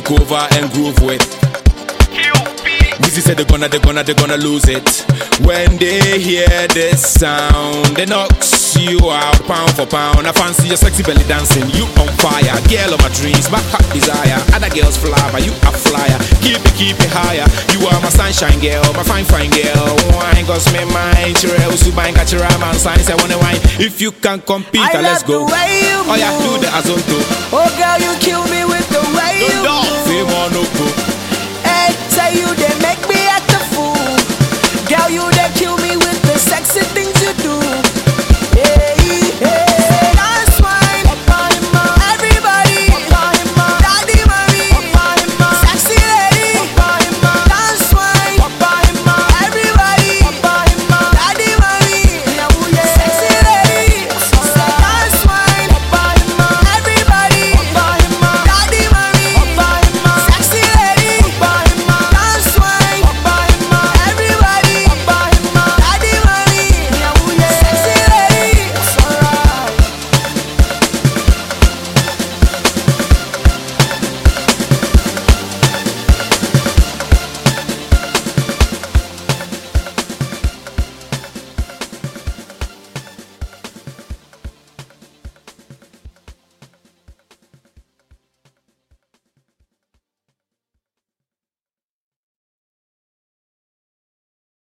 take over and groove with. Wizzy said they're gonna lose it. When they hear this sound, they knocks you out pound for pound. I fancy your sexy belly dancing, you on fire. Girl of my dreams, my hot desire. Other girls fly, but you a flyer. Keep it higher. You are my sunshine girl, my fine girl. Wine cause me mind, chirel, subine, catch your man, science, I wanna wine. If you can compete, let's go. The way you oh yeah, do the azonto. Oh girl, you kill me with the way you move.